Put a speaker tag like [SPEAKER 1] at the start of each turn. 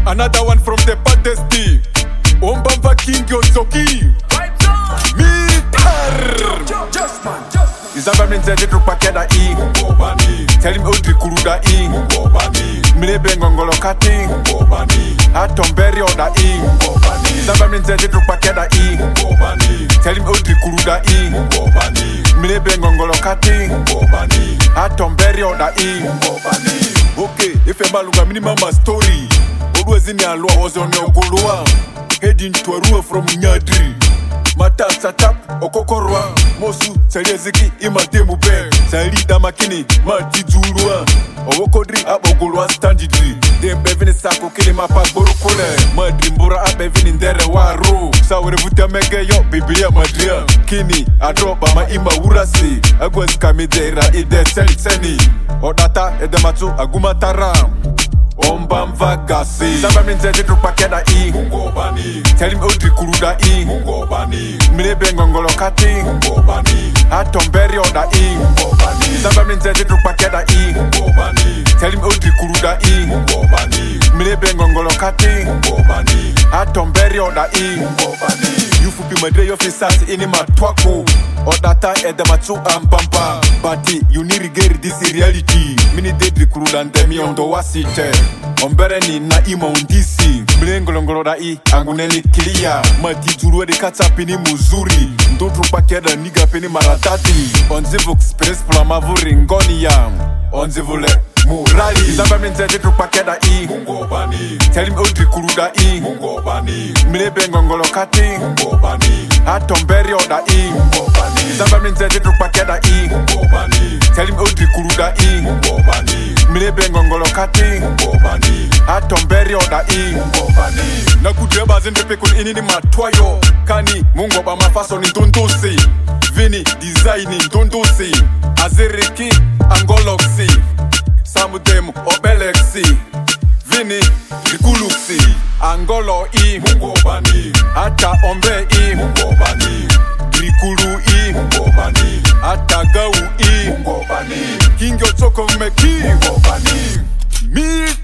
[SPEAKER 1] Another one from the baddest D. Ombamba King Yozoki. Izamba mnzete trupakeda I. Tell him Odri Kuruda I. Mlebe ngongolo kati. Atomberi oda I. Izamba mnzete trupakeda I. Tell him Odri Kuruda I. Mlebe ngongolo kati. Atomberi oda I. Okay, if a maluga minimum story. Always in your law was on your Golua. Heading to a rua from Nyadri. Mata satap okokorwa mosu sereziki imatemu be salida makini matijulwa owokodri abogolwa standidri dembevini sako kile mapa borokole madrimbura abevini ndere waro sawre vutamege yo biblia madria kini adroba ma ima urasi agwes kamidera ide seni odata edematu agumatara Ombamba gasi Zamba mnzete trupakeda I. Tell him Odri Kuruda I. Mlebe ngongolo kati. Atomberi oda I. Zamba mnzete trupakeda I. Tell him Odri Kuruda I. Mlebe ngongolo kati. Atomberi oda I. Yufu pi madre yo fisasi ini matwako Odata edematu ambamba Bati unirigeri disi reality Mini dedri Kuruda ndemi ondo wasite Ombere ni na ima undisi Mlengolongolo da I anguneni kilia Mati juru edi kata pini muzuri Ndotru pakeda niga pini maratati Onzivu express flamavuri ngoni ya Onzivule murali Zamba mnzete trupakeda I. Tell him Odri Kuruda I. Mlebe ngongolo kati. Atomberi oda I. Zamba mnzete trupakeda I. Tell him Odri Kuruda I. Mlebe ngongolo kati. Atomberi oda I. Nakudreba zindepe kun inini matwayo Kani mungo ba mafaso ni ndondosi Vini design ni ndondosi Azeriki angoloksi Samudemu obelexi Vini rikuluksi Angolo I. Ata ombe I. Rikulu I. Ata gau I. King Yozoki meki